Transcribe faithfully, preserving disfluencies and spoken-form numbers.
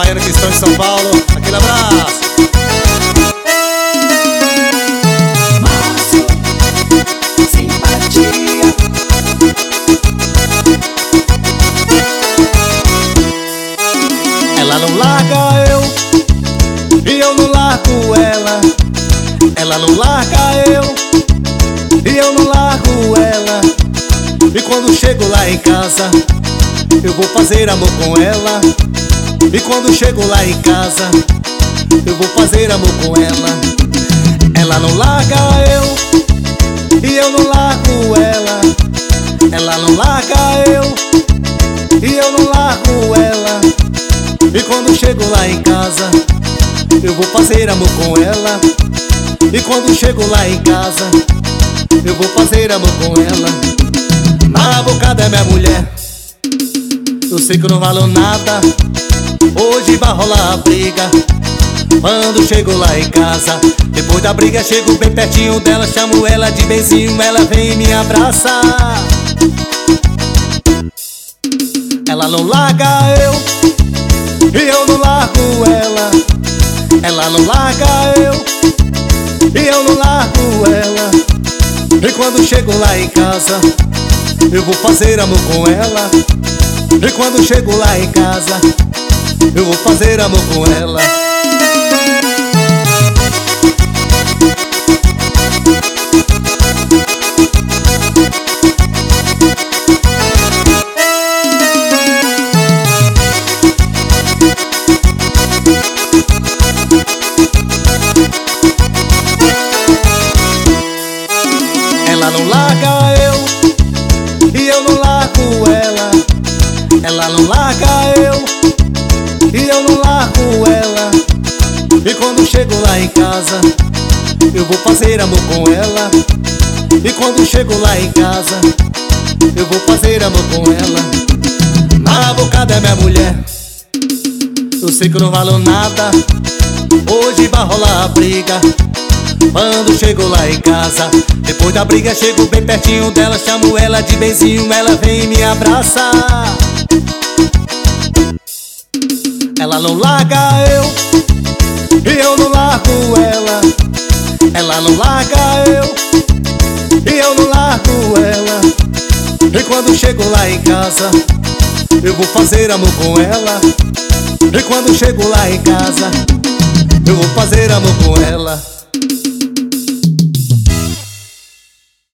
baianos que estão em São Paulo, aquele abraço. Márcio, simpatia. Ela não larga eu e eu não largo ela. Ela não larga eu e eu não largo ela. E quando chego lá em casa, eu vou fazer amor com ela. E quando chego lá em casa, eu vou fazer amor com ela. Ela não larga eu e eu não largo ela. Ela não larga eu e eu não largo ela. E quando chego lá em casa, eu vou fazer amor com ela. E quando chego lá em casa, eu vou fazer amor com ela. Na boca da minha mulher, eu sei que eu não valo nada. Hoje vai rolar a briga. Quando chego lá em casa, depois da briga chego bem pertinho dela, chamo ela de benzinho, ela vem e me abraça. Ela não larga eu e eu não largo ela. Ela não larga eu e eu não largo ela. E quando chego lá em casa, eu vou fazer amor com ela. E quando chego lá em casa, eu vou fazer amor com ela. Ela não larga eu e eu não largo ela. Ela não larga eu e eu não largo ela. E quando chego lá em casa, eu vou fazer amor com ela. E quando chego lá em casa, eu vou fazer amor com ela. Na boca da minha mulher, eu sei que eu não valo nada. Hoje vai rolar a briga. Quando chego lá em casa, depois da briga chego bem pertinho dela, chamo ela de benzinho, ela vem e me abraça. Ela não larga eu e eu não largo ela. Ela não larga eu e eu não largo ela. E quando chego lá em casa, eu vou fazer amor com ela. E quando chego lá em casa, eu vou fazer amor com ela.